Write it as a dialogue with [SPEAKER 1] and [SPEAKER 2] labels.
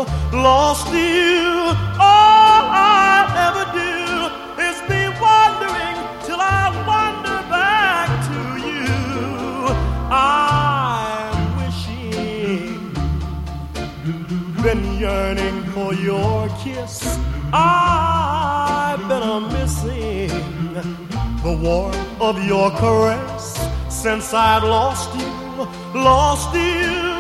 [SPEAKER 1] lost you. All I ever do is be wondering till I wander back to you. I'm wishing, been yearning for your kiss. I've been missing the warmth of your caress since I've lost you, lost you.